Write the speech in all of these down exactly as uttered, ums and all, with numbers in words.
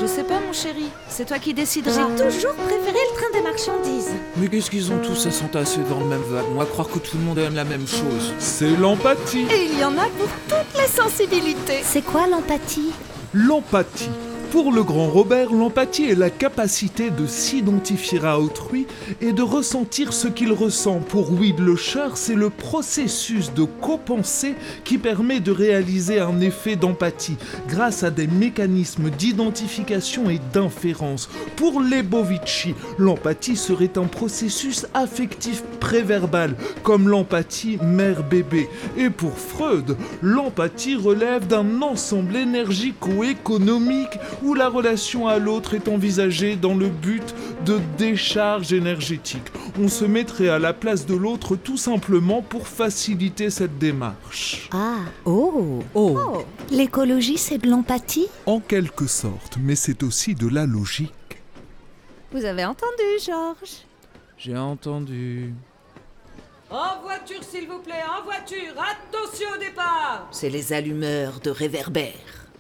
sais pas, mon chéri. C'est toi qui déciderais. J'ai toujours préféré le train des marchandises. Mais qu'est-ce qu'ils ont tous à s'entasser dans le même wagon, à croire que tout le monde aime la même chose? C'est l'empathie. Et il y en a pour toutes les sensibilités. C'est quoi l'empathie? L'empathie. Pour le grand Robert, l'empathie est la capacité de s'identifier à autrui et de ressentir ce qu'il ressent. Pour Weidlöscher, c'est le processus de copensée qui permet de réaliser un effet d'empathie grâce à des mécanismes d'identification et d'inférence. Pour Lebovici, l'empathie serait un processus affectif préverbal, comme l'empathie mère-bébé. Et pour Freud, l'empathie relève d'un ensemble énergico-économique où la relation à l'autre est envisagée dans le but de décharge énergétique. On se mettrait à la place de l'autre tout simplement pour faciliter cette démarche. Ah, oh, Oh, Oh, l'écologie c'est de l'empathie? En quelque sorte, mais c'est aussi de la logique. vous avez entendu, Georges? j'ai entendu. En voiture, s'il vous plaît, en voiture. Attention au départ. C'est les allumeurs de réverbères.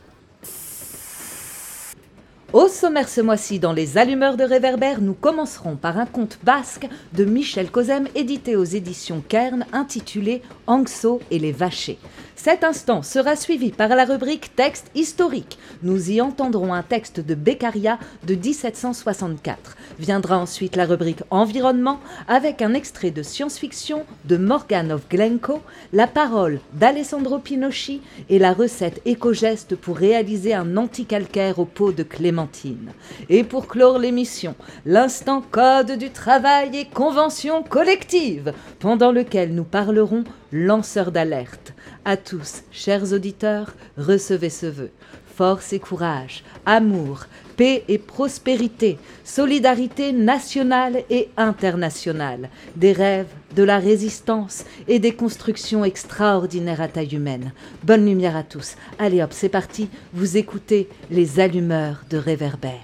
Au sommaire ce mois-ci, dans les allumeurs de réverbères, nous commencerons par un conte basque de Michel Cozem, édité aux éditions Kern, intitulé « Anxo et les vachers ». Cet instant sera suivi par la rubrique « Texte historique ». Nous y entendrons un texte de Beccaria de dix-sept cent soixante-quatre. Viendra ensuite la rubrique « Environnement » avec un extrait de science-fiction de Morgan of Glencoe, la parole d'Alessandro Pinocchi et la recette éco-geste pour réaliser un anticalcaire au pot de clémentine. Et pour clore l'émission, l'instant code du travail et convention collective, pendant lequel nous parlerons lanceurs d'alerte. À tous, chers auditeurs, recevez ce vœu. Force et courage, amour, paix et prospérité, solidarité nationale et internationale, des rêves, de la résistance et des constructions extraordinaires à taille humaine. Bonne lumière à tous. Allez hop, c'est parti, vous écoutez les allumeurs de réverbères.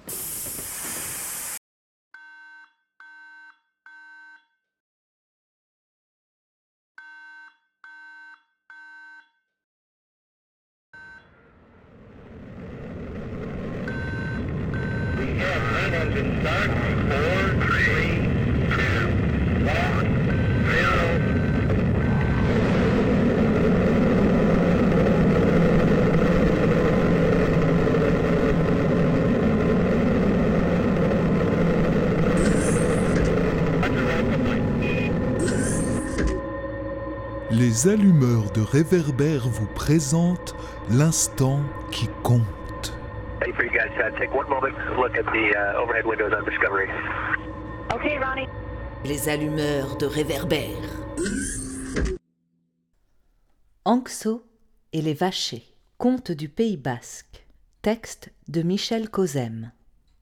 Les allumeurs de réverbères vous présentent l'instant qui compte. Ready for you guys. Uh, take one moment, look at the uh, overhead windows on Discovery. Okay, Ronnie. Les allumeurs de réverbères. Anxo et les vachers. Conte du Pays basque. Texte de Michel Cozem.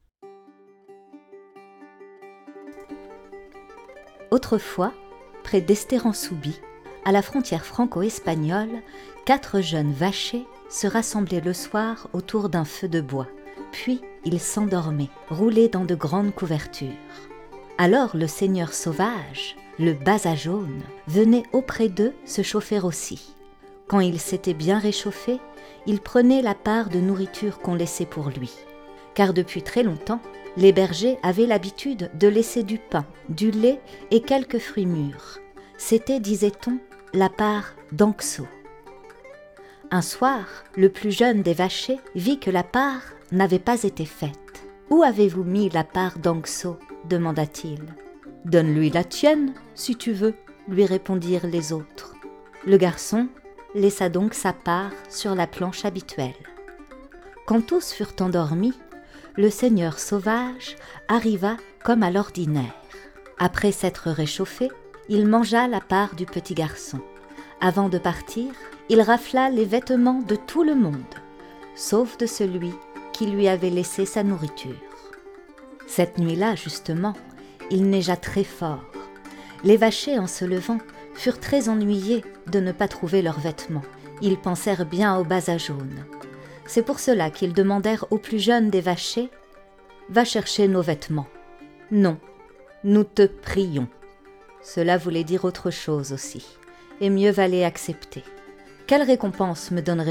Autrefois, près d'Estérans-Soubi, à la frontière franco-espagnole, quatre jeunes vachers se rassemblaient le soir autour d'un feu de bois. Puis ils s'endormaient, roulés dans de grandes couvertures. Alors le seigneur sauvage, le basa jaune, venait auprès d'eux se chauffer aussi. Quand il s'était bien réchauffé, il prenait la part de nourriture qu'on laissait pour lui. Car depuis très longtemps, les bergers avaient l'habitude de laisser du pain, du lait et quelques fruits mûrs. C'était, disait-on, la part d'Anxo. Un soir, le plus jeune des vachers vit que la part n'avait pas été faite. « Où avez-vous mis la part d'Anxo » demanda-t-il. « Donne-lui la tienne, si tu veux » lui répondirent les autres. Le garçon laissa donc sa part sur la planche habituelle. Quand tous furent endormis, le seigneur sauvage arriva comme à l'ordinaire. Après s'être réchauffé, il mangea la part du petit garçon. Avant de partir, il rafla les vêtements de tout le monde, sauf de celui qui lui avait laissé sa nourriture. Cette nuit-là, justement, il neigea très fort. Les vachers, en se levant, furent très ennuyés de ne pas trouver leurs vêtements. Ils pensèrent bien au basa jaune. C'est pour cela qu'ils demandèrent au plus jeune des vachers « Va chercher nos vêtements. » « Non, nous te prions. » Cela voulait dire autre chose aussi, et mieux valait accepter. « Quelle récompense me donnerez-vous »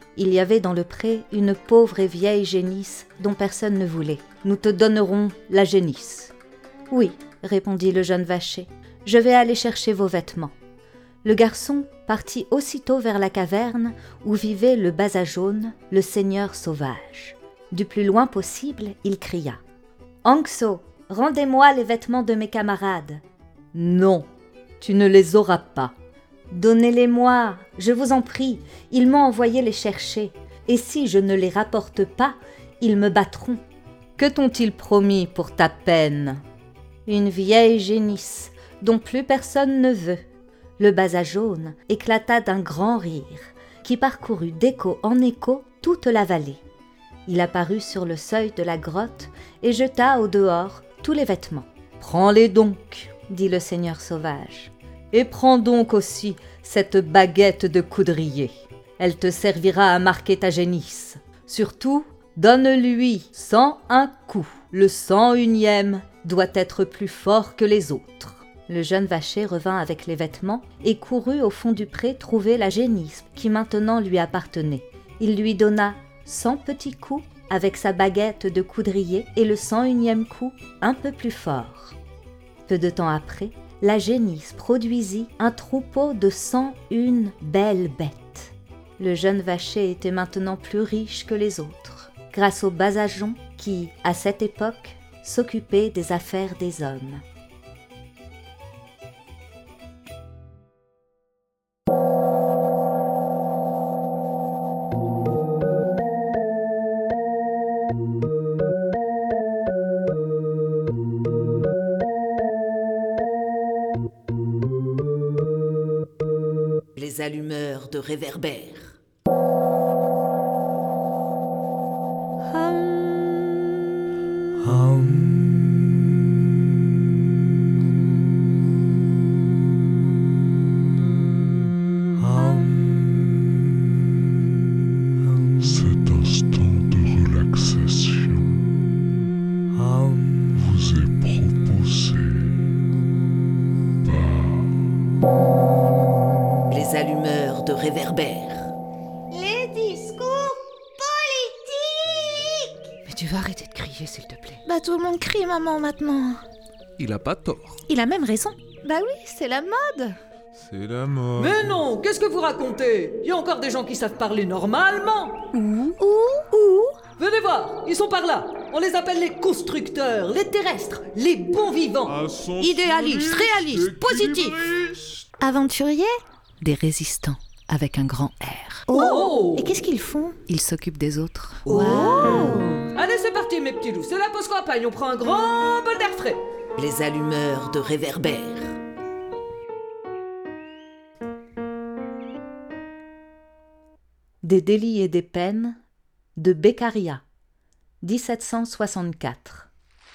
Il y avait dans le pré une pauvre et vieille génisse dont personne ne voulait. Nous te donnerons la génisse. Oui, répondit le jeune vacher, je vais aller chercher vos vêtements. Le garçon partit aussitôt vers la caverne où vivait le basa jaune, le seigneur sauvage. Du plus loin possible, il cria « Anxo, rendez-moi les vêtements de mes camarades. »« Non, tu ne les auras pas. »« Donnez-les-moi, je vous en prie, ils m'ont envoyé les chercher, et si je ne les rapporte pas, ils me battront. »« Que t'ont-ils promis pour ta peine ?»« Une vieille génisse, dont plus personne ne veut. » Le basa jaune éclata d'un grand rire, qui parcourut d'écho en écho toute la vallée. Il apparut sur le seuil de la grotte et jeta au dehors tous les vêtements. « Prends-les donc, » dit le seigneur sauvage, « et prends donc aussi cette baguette de coudrier. Elle te servira à marquer ta génisse. Surtout, donne-lui cent un coups. Le cent unième doit être plus fort que les autres. » Le jeune vacher revint avec les vêtements et courut au fond du pré trouver la génisse qui maintenant lui appartenait. Il lui donna cent petits coups avec sa baguette de coudrier et le cent unième coup un peu plus fort. Peu de temps après, la génisse produisit un troupeau de cent une belles bêtes. Le jeune vacher était maintenant plus riche que les autres, grâce au basajon qui, à cette époque, s'occupait des affaires des hommes. Les allumeurs de réverbères. Cet instant de relaxation vous est proposé par Les allumeurs de réverbères. Les discours politiques. Mais tu vas arrêter de crier, s'il te plaît. Bah tout le monde crie maman maintenant. Il a pas tort. Il a même raison. Bah oui, c'est la mode. C'est la mort. Mais non, qu'est-ce que vous racontez? Il y a encore des gens qui savent parler normalement. Où Où Où Venez voir, ils sont par là. On les appelle les constructeurs, les terrestres, les bons vivants. Idéalistes, réalistes, positifs. Aventuriers. Des résistants avec un grand R. Oh. Et qu'est-ce qu'ils font? Ils s'occupent des autres. Allez, c'est parti mes petits loups, c'est la pause campagne, on prend un grand bol d'air frais. Les allumeurs de réverbères. Des délits et des peines de Beccaria, dix-sept cent soixante-quatre.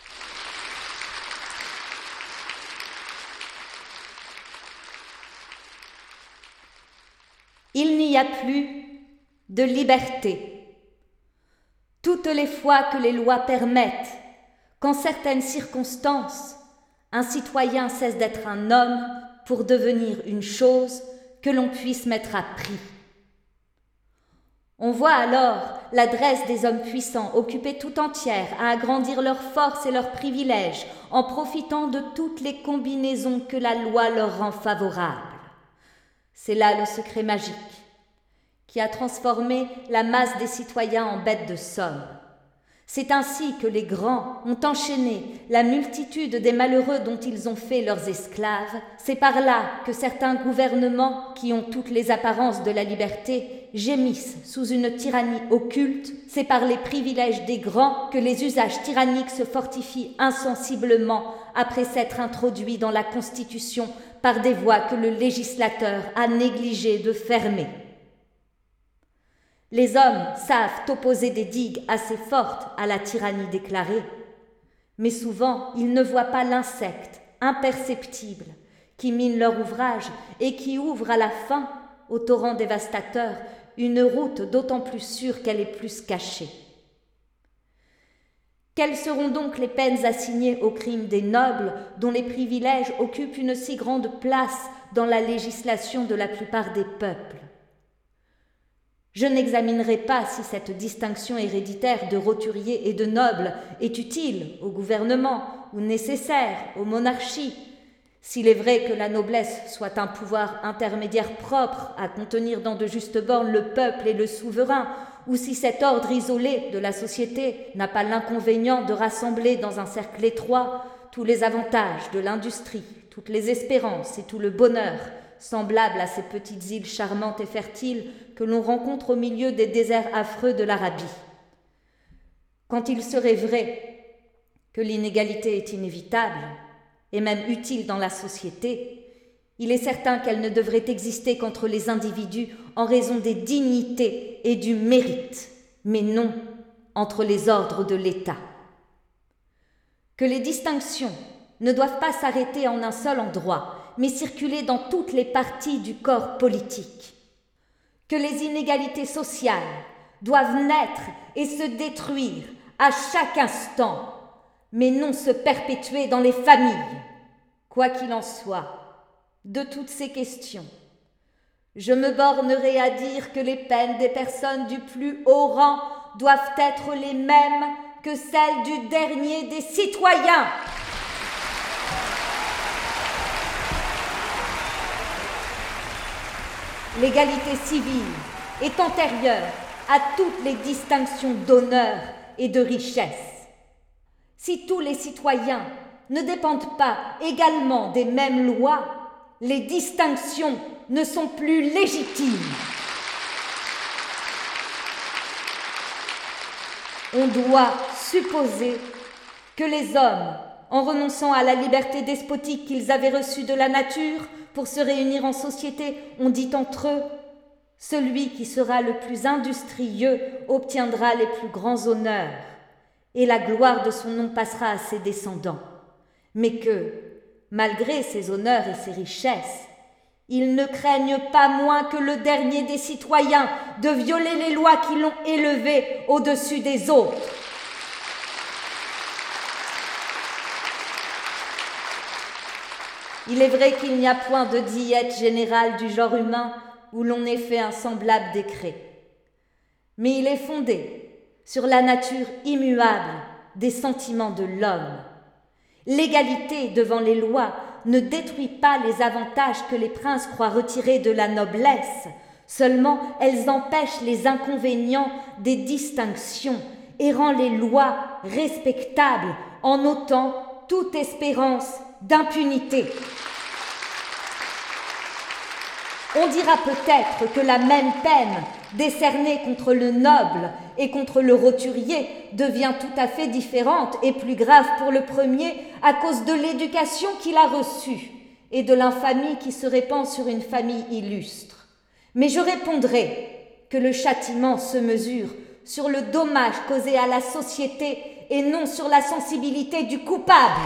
Il n'y a plus de liberté. Toutes les fois que les lois permettent qu'en certaines circonstances, un citoyen cesse d'être un homme pour devenir une chose que l'on puisse mettre à prix. On voit alors l'adresse des hommes puissants occupés tout entière à agrandir leurs forces et leurs privilèges en profitant de toutes les combinaisons que la loi leur rend favorables. C'est là le secret magique qui a transformé la masse des citoyens en bêtes de somme. C'est ainsi que les grands ont enchaîné la multitude des malheureux dont ils ont fait leurs esclaves. C'est par là que certains gouvernements, qui ont toutes les apparences de la liberté, gémissent sous une tyrannie occulte. C'est par les privilèges des grands que les usages tyranniques se fortifient insensiblement après s'être introduits dans la Constitution par des voies que le législateur a négligé de fermer. Les hommes savent opposer des digues assez fortes à la tyrannie déclarée, mais souvent ils ne voient pas l'insecte imperceptible qui mine leur ouvrage et qui ouvre à la fin, au torrent dévastateur, une route d'autant plus sûre qu'elle est plus cachée. Quelles seront donc les peines assignées aux crimes des nobles dont les privilèges occupent une si grande place dans la législation de la plupart des peuples ? Je n'examinerai pas si cette distinction héréditaire de roturier et de noble est utile au gouvernement ou nécessaire aux monarchies. S'il est vrai que la noblesse soit un pouvoir intermédiaire propre à contenir dans de justes bornes le peuple et le souverain, ou si cet ordre isolé de la société n'a pas l'inconvénient de rassembler dans un cercle étroit tous les avantages de l'industrie, toutes les espérances et tout le bonheur, semblables à ces petites îles charmantes et fertiles que l'on rencontre au milieu des déserts affreux de l'Arabie. Quand il serait vrai que l'inégalité est inévitable, et même utile dans la société, il est certain qu'elle ne devrait exister qu'entre les individus en raison des dignités et du mérite, mais non entre les ordres de l'État. Que les distinctions ne doivent pas s'arrêter en un seul endroit, mais circuler dans toutes les parties du corps politique. Que les inégalités sociales doivent naître et se détruire à chaque instant, mais non se perpétuer dans les familles. Quoi qu'il en soit, de toutes ces questions, je me bornerai à dire que les peines des personnes du plus haut rang doivent être les mêmes que celles du dernier des citoyens. L'égalité civile est antérieure à toutes les distinctions d'honneur et de richesse. Si tous les citoyens ne dépendent pas également des mêmes lois, les distinctions ne sont plus légitimes. On doit supposer que les hommes, en renonçant à la liberté despotique qu'ils avaient reçue de la nature pour se réunir en société, ont dit entre eux « Celui qui sera le plus industrieux obtiendra les plus grands honneurs, et la gloire de son nom passera à ses descendants. » Mais que, malgré ses honneurs et ses richesses, ils ne craignent pas moins que le dernier des citoyens de violer les lois qui l'ont élevé au-dessus des autres. Il est vrai qu'il n'y a point de diète générale du genre humain où l'on ait fait un semblable décret. Mais il est fondé sur la nature immuable des sentiments de l'homme. L'égalité devant les lois ne détruit pas les avantages que les princes croient retirer de la noblesse, seulement elles empêchent les inconvénients des distinctions et rend les lois respectables en ôtant toute espérance d'impunité. On dira peut-être que la même peine décernée contre le noble et contre le roturier devient tout à fait différente et plus grave pour le premier à cause de l'éducation qu'il a reçue et de l'infamie qui se répand sur une famille illustre. Mais je répondrai que le châtiment se mesure sur le dommage causé à la société et non sur la sensibilité du coupable.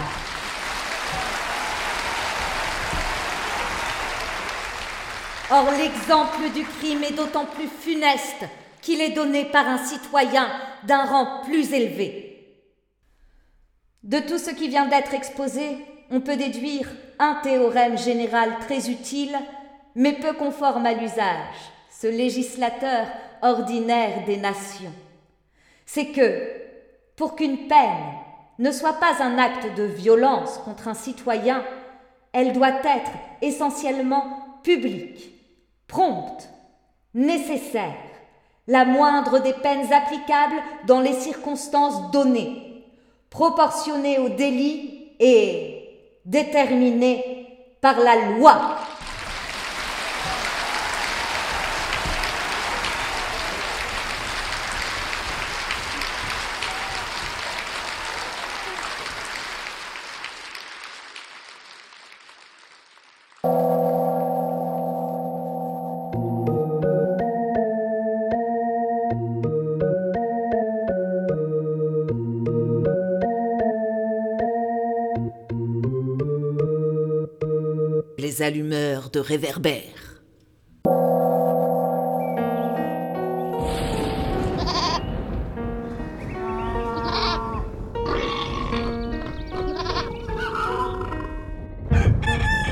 Or, l'exemple du crime est d'autant plus funeste qu'il est donné par un citoyen d'un rang plus élevé. De tout ce qui vient d'être exposé, on peut déduire un théorème général très utile, mais peu conforme à l'usage, ce législateur ordinaire des nations. C'est que, pour qu'une peine ne soit pas un acte de violence contre un citoyen, elle doit être essentiellement publique, prompte, nécessaire, la moindre des peines applicables dans les circonstances données, proportionnée au délit et déterminée par la loi. Les allumeurs de réverbères.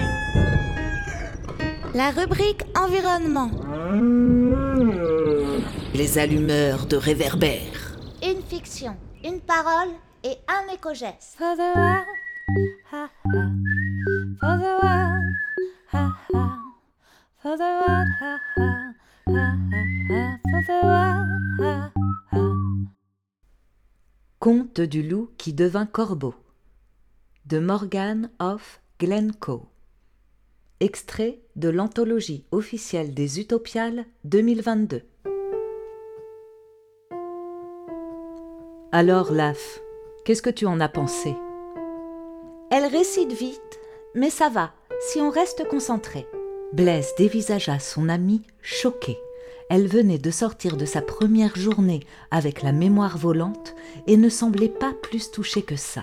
La rubrique environnement. Les allumeurs de réverbères. Une fiction, une parole et un éco-geste. For the world, ha ha. For the world, ha ha. For the world, ha ha. Ha ha ha. For the world, ha ha. Conte du loup qui devint corbeau de Morgan of Glencoe. Extrait de l'anthologie officielle des Utopiales deux mille vingt-deux. Alors, Laf, qu'est-ce que tu en as pensé ? Elle récite vite, mais ça va, si on reste concentré. Blaise dévisagea son amie choquée. Elle venait de sortir de sa première journée avec la mémoire volante et ne semblait pas plus touchée que ça.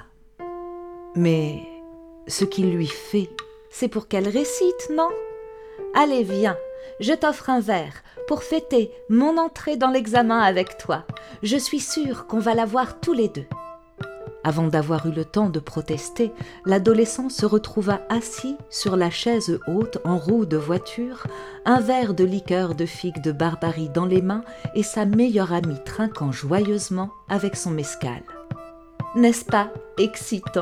Mais ce qu'il lui fait, c'est pour qu'elle récite, non ? Allez, viens, je t'offre un verre pour fêter mon entrée dans l'examen avec toi. Je suis sûre qu'on va l'avoir tous les deux. Avant d'avoir eu le temps de protester, l'adolescent se retrouva assis sur la chaise haute en roue de voiture, un verre de liqueur de figue de Barbarie dans les mains et sa meilleure amie trinquant joyeusement avec son mescal. N'est-ce pas excitant ?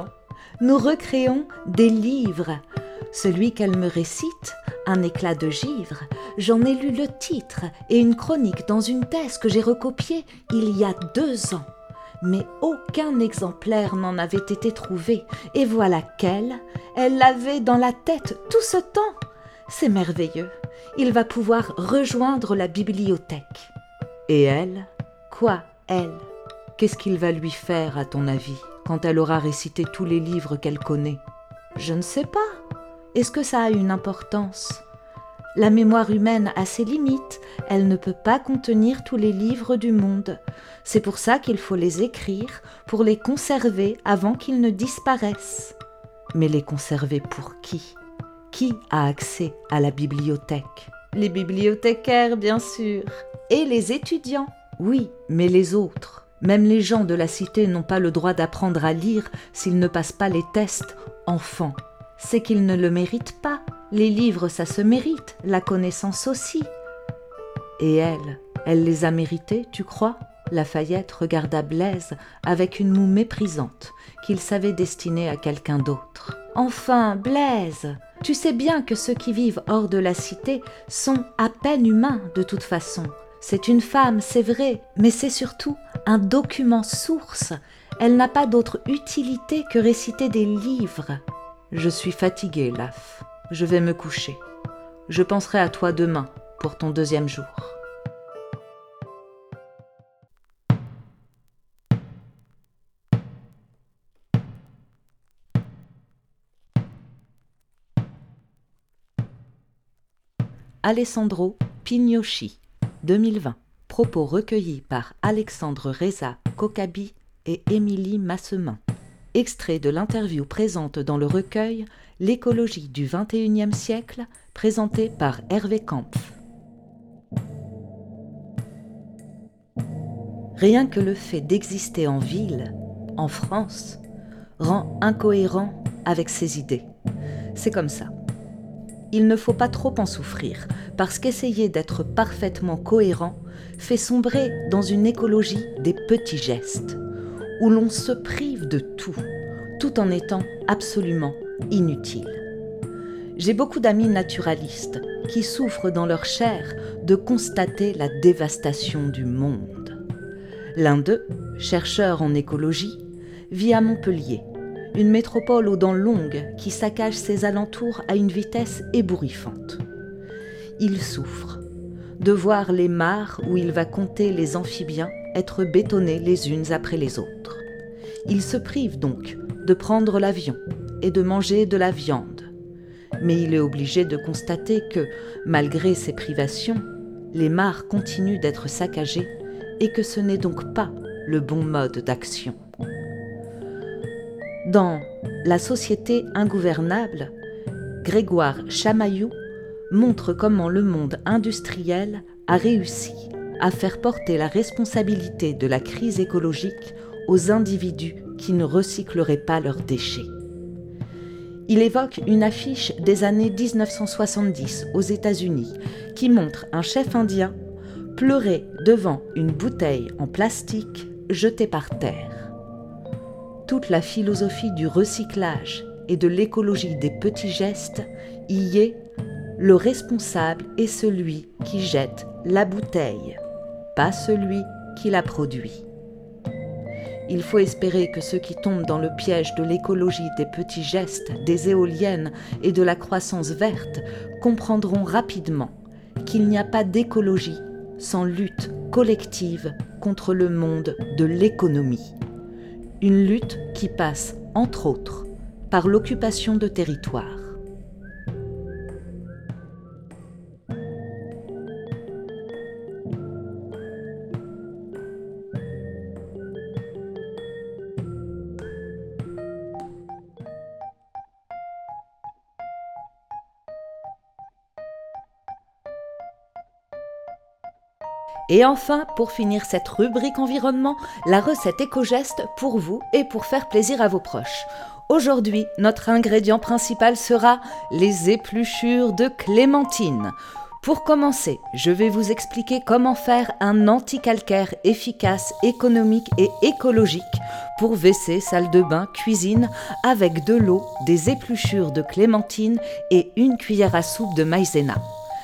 Nous recréons des livres. Celui qu'elle me récite, un éclat de givre, j'en ai lu le titre et une chronique dans une thèse que j'ai recopiée il y a deux ans. Mais aucun exemplaire n'en avait été trouvé, et voilà qu'elle, elle l'avait dans la tête tout ce temps. C'est merveilleux, il va pouvoir rejoindre la bibliothèque. Et elle ? Quoi, elle ? Qu'est-ce qu'il va lui faire, à ton avis, quand elle aura récité tous les livres qu'elle connaît ? Je ne sais pas. Est-ce que ça a une importance ? La mémoire humaine a ses limites, elle ne peut pas contenir tous les livres du monde. C'est pour ça qu'il faut les écrire, pour les conserver avant qu'ils ne disparaissent. Mais les conserver pour qui ? Qui a accès à la bibliothèque ? Les bibliothécaires, bien sûr, et les étudiants. Oui, mais les autres, même les gens de la cité n'ont pas le droit d'apprendre à lire s'ils ne passent pas les tests enfants. C'est qu'ils ne le méritent pas. Les livres, ça se mérite, la connaissance aussi. Et elle, elle les a mérités, tu crois ? Lafayette regarda Blaise avec une moue méprisante qu'il savait destinée à quelqu'un d'autre. Enfin, Blaise, tu sais bien que ceux qui vivent hors de la cité sont à peine humains de toute façon. C'est une femme, c'est vrai, mais c'est surtout un document source. Elle n'a pas d'autre utilité que réciter des livres. Je suis fatiguée, Laf. Je vais me coucher. Je penserai à toi demain pour ton deuxième jour. Alessandro Pignosci, deux mille vingt. Propos recueillis par Alexandre Reza Kokabi et Émilie Massemin. Extrait de l'interview présente dans le recueil L'écologie du vingt et unième siècle, présenté par Hervé Kampf. Rien que le fait d'exister en ville, en France, rend incohérent avec ses idées. C'est comme ça. Il ne faut pas trop en souffrir, parce qu'essayer d'être parfaitement cohérent fait sombrer dans une écologie des petits gestes, où l'on se prive de tout, tout en étant absolument inutile. J'ai beaucoup d'amis naturalistes qui souffrent dans leur chair de constater la dévastation du monde. L'un d'eux, chercheur en écologie, vit à Montpellier, une métropole aux dents longues qui saccage ses alentours à une vitesse ébouriffante. Il souffre de voir les mares où il va compter les amphibiens être bétonnés les unes après les autres. Il se prive donc de prendre l'avion et de manger de la viande. Mais il est obligé de constater que, malgré ces privations, les mares continuent d'être saccagées et que ce n'est donc pas le bon mode d'action. Dans La société ingouvernable, Grégoire Chamaillou montre comment le monde industriel a réussi à faire porter la responsabilité de la crise écologique aux individus qui ne recycleraient pas leurs déchets. Il évoque une affiche des années dix-neuf cent soixante-dix aux États-Unis qui montre un chef indien pleurer devant une bouteille en plastique jetée par terre. Toute la philosophie du recyclage et de l'écologie des petits gestes y est. Le responsable est celui qui jette la bouteille, pas celui qui la produit. Il faut espérer que ceux qui tombent dans le piège de l'écologie des petits gestes, des éoliennes et de la croissance verte comprendront rapidement qu'il n'y a pas d'écologie sans lutte collective contre le monde de l'économie. Une lutte qui passe, entre autres, par l'occupation de territoires. Et enfin, pour finir cette rubrique environnement, la recette éco-geste pour vous et pour faire plaisir à vos proches. Aujourd'hui, notre ingrédient principal sera les épluchures de clémentine. Pour commencer, je vais vous expliquer comment faire un anti-calcaire efficace, économique et écologique pour W C, salle de bain, cuisine, avec de l'eau, des épluchures de clémentine et une cuillère à soupe de maïzena.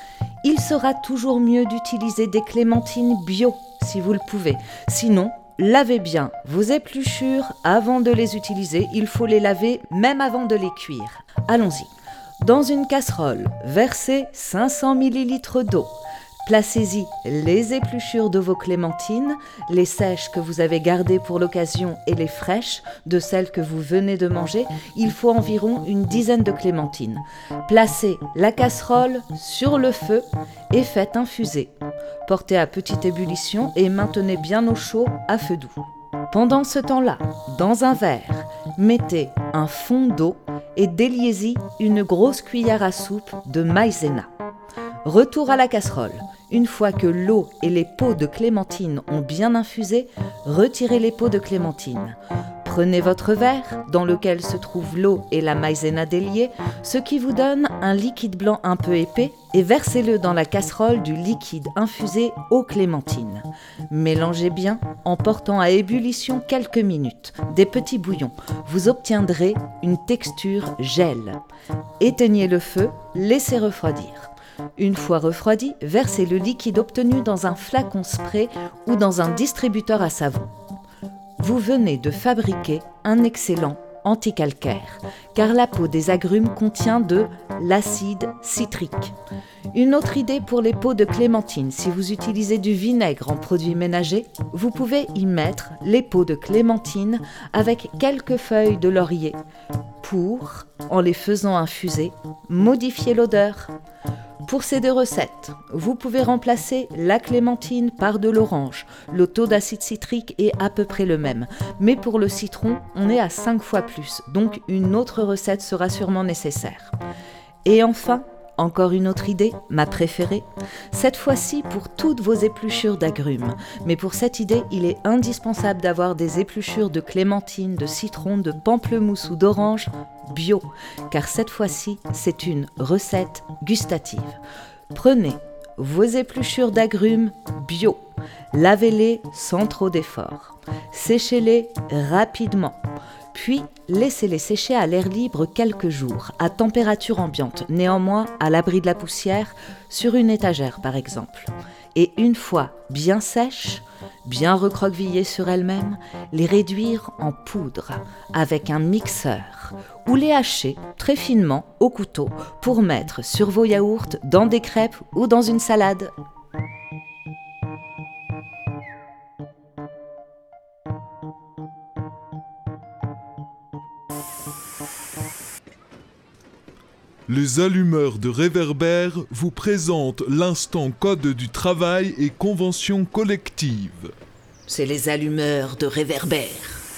Il sera toujours mieux d'utiliser des clémentines bio si vous le pouvez. Sinon, lavez bien vos épluchures avant de les utiliser. Il faut les laver même avant de les cuire. Allons-y. Dans une casserole, versez cinq cents millilitres d'eau. Placez-y les épluchures de vos clémentines, les sèches que vous avez gardées pour l'occasion et les fraîches de celles que vous venez de manger. Il faut environ une dizaine de clémentines. Placez la casserole sur le feu et faites infuser. Portez à petite ébullition et maintenez bien au chaud à feu doux. Pendant ce temps-là, dans un verre, mettez un fond d'eau et déliez-y une grosse cuillère à soupe de maïzena. Retour à la casserole. Une fois que l'eau et les peaux de clémentine ont bien infusé, retirez les peaux de clémentine. Prenez votre verre, dans lequel se trouve l'eau et la maïzena déliée, ce qui vous donne un liquide blanc un peu épais, et versez-le dans la casserole du liquide infusé aux clémentines. Mélangez bien en portant à ébullition quelques minutes, des petits bouillons. Vous obtiendrez une texture gel. Éteignez le feu, laissez refroidir. Une fois refroidi, versez le liquide obtenu dans un flacon spray ou dans un distributeur à savon. Vous venez de fabriquer un excellent anticalcaire, car la peau des agrumes contient de l'acide citrique. Une autre idée pour les peaux de clémentine, si vous utilisez du vinaigre en produit ménager, vous pouvez y mettre les peaux de clémentine avec quelques feuilles de laurier pour, en les faisant infuser, modifier l'odeur. Pour ces deux recettes, vous pouvez remplacer la clémentine par de l'orange. Le taux d'acide citrique est à peu près le même. Mais pour le citron, on est à cinq fois plus. Donc une autre recette sera sûrement nécessaire. Et enfin, encore une autre idée, ma préférée, cette fois-ci pour toutes vos épluchures d'agrumes. Mais pour cette idée, il est indispensable d'avoir des épluchures de clémentine, de citron, de pamplemousse ou d'orange bio, car cette fois-ci, c'est une recette gustative. Prenez vos épluchures d'agrumes bio, lavez-les sans trop d'efforts, séchez-les rapidement. Puis, laissez-les sécher à l'air libre quelques jours, à température ambiante, néanmoins à l'abri de la poussière, sur une étagère par exemple. Et une fois bien sèches, bien recroquevillées sur elles-mêmes, les réduire en poudre avec un mixeur ou les hacher très finement au couteau pour mettre sur vos yaourts, dans des crêpes ou dans une salade. Les allumeurs de réverbères vous présentent l'instant code du travail et convention collective. C'est les allumeurs de réverbères.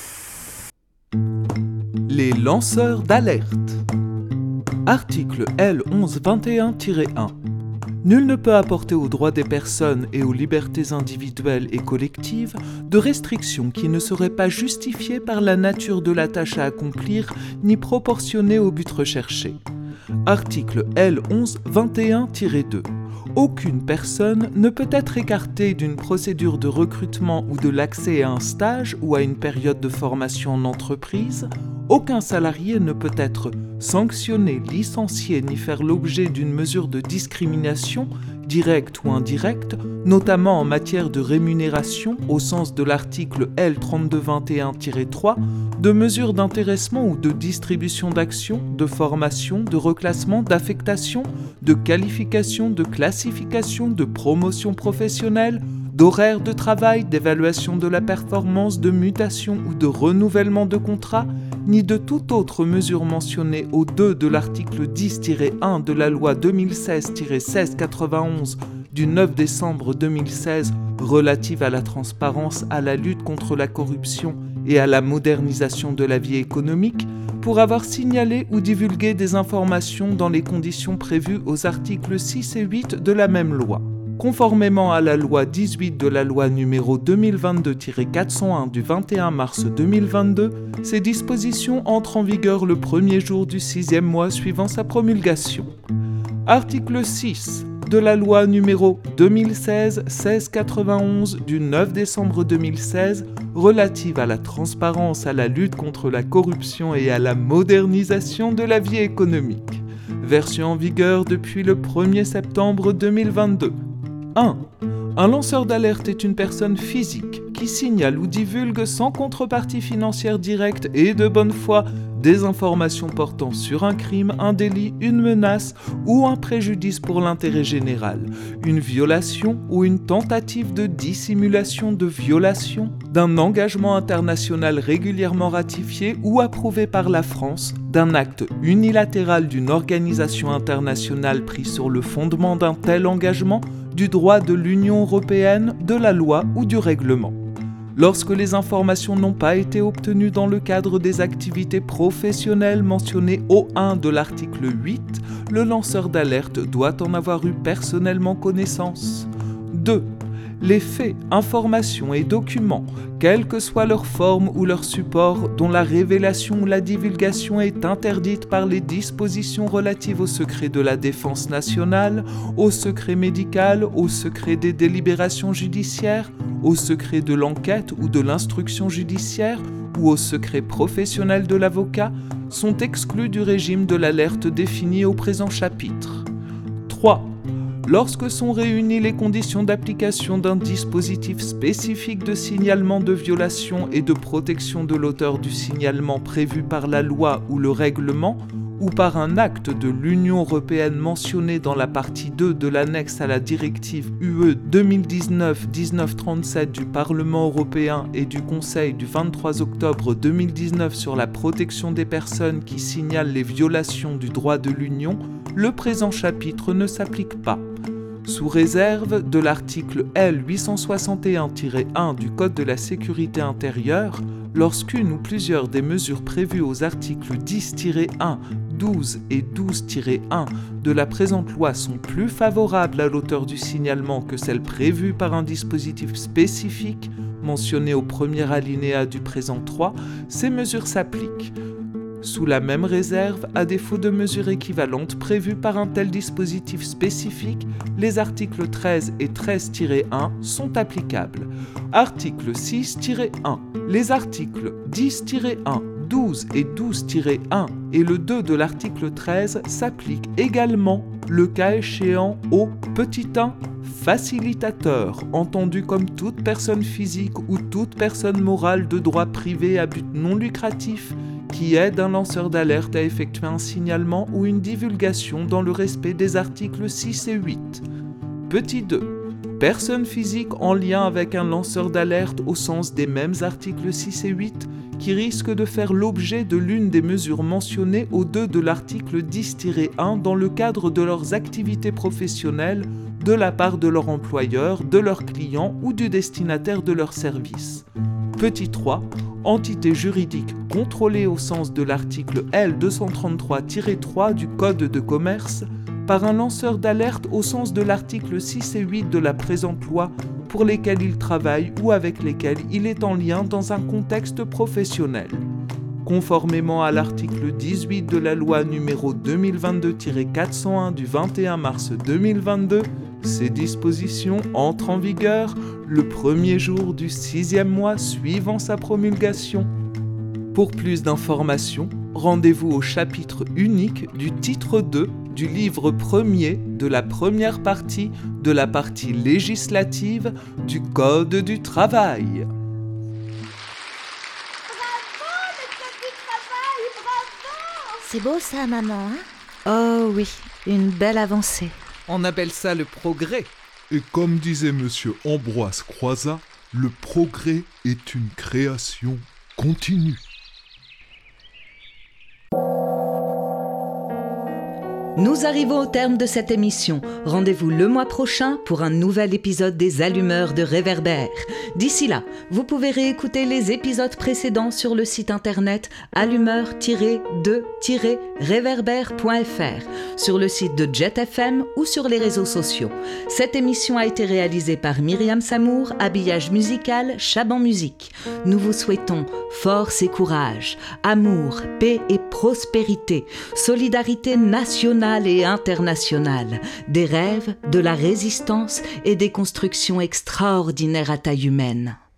Les lanceurs d'alerte. Article L onze vingt et un tiret un. Nul ne peut apporter aux droits des personnes et aux libertés individuelles et collectives de restrictions qui ne seraient pas justifiées par la nature de la tâche à accomplir ni proportionnées au but recherché. Article L onze vingt et un tiret deux. aucune personne ne peut être écartée d'une procédure de recrutement ou de l'accès à un stage ou à une période de formation en entreprise. Aucun salarié ne peut être sanctionné, licencié ni faire l'objet d'une mesure de discrimination, directe ou indirecte, notamment en matière de rémunération au sens de l'article L trente-deux vingt et un tiret trois, de mesures d'intéressement ou de distribution d'actions, de formation, de reclassement, d'affectation, de qualification, de classification, de promotion professionnelle, d'horaire de travail, d'évaluation de la performance, de mutation ou de renouvellement de contrat, ni de toute autre mesure mentionnée au deux de l'article dix tiret un de la loi deux mille seize tiret seize quatre-vingt-onze du neuf décembre deux mille seize relative à la transparence, à la lutte contre la corruption et à la modernisation de la vie économique, pour avoir signalé ou divulgué des informations dans les conditions prévues aux articles six et huit de la même loi. Conformément à la loi dix-huit de la loi numéro deux mille vingt-deux tiret quatre cent un du vingt et un mars deux mille vingt-deux, ces dispositions entrent en vigueur le premier jour du sixième mois suivant sa promulgation. Article six de la loi numéro deux mille seize seize quatre-vingt-onze du neuf décembre deux mille seize relative à la transparence, à la lutte contre la corruption et à la modernisation de la vie économique. Version en vigueur depuis le premier septembre deux mille vingt-deux. un. Un lanceur d'alerte est une personne physique qui signale ou divulgue sans contrepartie financière directe et de bonne foi des informations portant sur un crime, un délit, une menace ou un préjudice pour l'intérêt général, une violation ou une tentative de dissimulation de violation d'un engagement international régulièrement ratifié ou approuvé par la France, d'un acte unilatéral d'une organisation internationale pris sur le fondement d'un tel engagement, du droit de l'Union européenne, de la loi ou du règlement. Lorsque les informations n'ont pas été obtenues dans le cadre des activités professionnelles mentionnées au un de l'article huit, le lanceur d'alerte doit en avoir eu personnellement connaissance. deux. Les faits, informations et documents, quelle que soit leur forme ou leur support, dont la révélation ou la divulgation est interdite par les dispositions relatives au secret de la défense nationale, au secret médical, au secret des délibérations judiciaires, au secret de l'enquête ou de l'instruction judiciaire ou au secret professionnel de l'avocat, sont exclus du régime de l'alerte défini au présent chapitre. trois. Lorsque sont réunies les conditions d'application d'un dispositif spécifique de signalement de violation et de protection de l'auteur du signalement prévu par la loi ou le règlement, ou par un acte de l'Union européenne mentionné dans la partie deux de l'annexe à la directive U E deux mille dix-neuf dix-neuf trente-sept du Parlement européen et du Conseil du vingt-trois octobre deux mille dix-neuf sur la protection des personnes qui signalent les violations du droit de l'Union, le présent chapitre ne s'applique pas. Sous réserve de l'article L huit cent soixante et un tiret un du Code de la sécurité intérieure, lorsqu'une ou plusieurs des mesures prévues aux articles dix tiret un, douze et douze tiret un de la présente loi sont plus favorables à l'auteur du signalement que celles prévues par un dispositif spécifique mentionné au premier alinéa du présent trois, ces mesures s'appliquent. Sous la même réserve, à défaut de mesures équivalentes prévues par un tel dispositif spécifique, les articles treize et treize tiret un sont applicables. Article six tiret un. Les articles dix tiret un, douze et douze tiret un et le deux de l'article treize s'appliquent également, le cas échéant, au petit un facilitateur, entendu comme toute personne physique ou toute personne morale de droit privé à but non lucratif, qui aide un lanceur d'alerte à effectuer un signalement ou une divulgation dans le respect des articles six et huit. Petit deux. Personne physique en lien avec un lanceur d'alerte au sens des mêmes articles six et huit qui risque de faire l'objet de l'une des mesures mentionnées au deux de l'article dix tiret un dans le cadre de leurs activités professionnelles de la part de leur employeur, de leurs clients ou du destinataire de leurs services. Petit trois. Entité juridique contrôlée au sens de l'article L deux cent trente-trois tiret trois du Code de commerce par un lanceur d'alerte au sens de l'article six et huit de la présente loi pour lesquels il travaille ou avec lesquels il est en lien dans un contexte professionnel. Conformément à l'article dix-huit de la loi numéro deux mille vingt-deux tiret quatre cent un du vingt et un mars deux mille vingt-deux, Ces dispositions entrent en vigueur le premier jour du sixième mois suivant sa promulgation. Pour plus d'informations, rendez-vous au chapitre unique du titre deux du livre premier de la première partie de la partie législative du Code du travail. Bravo, le code du travail, bravo! C'est beau ça, maman, hein? Oh oui, une belle avancée. On appelle ça le progrès. Et comme disait monsieur Ambroise Croizat, le progrès est une création continue. Nous arrivons au terme de cette émission. Rendez-vous le mois prochain pour un nouvel épisode des Allumeurs de Réverbère. D'ici là, vous pouvez réécouter les épisodes précédents sur le site internet allumeur tiret de tiret réverbère point f r, sur le site de Jet F M ou sur les réseaux sociaux. Cette émission a été réalisée par Myriam Samour, habillage musical Chaban Musique. Nous vous souhaitons force et courage, amour, paix et prospérité, solidarité nationale et internationale, des rêves, de la résistance et des constructions extraordinaires à taille humaine.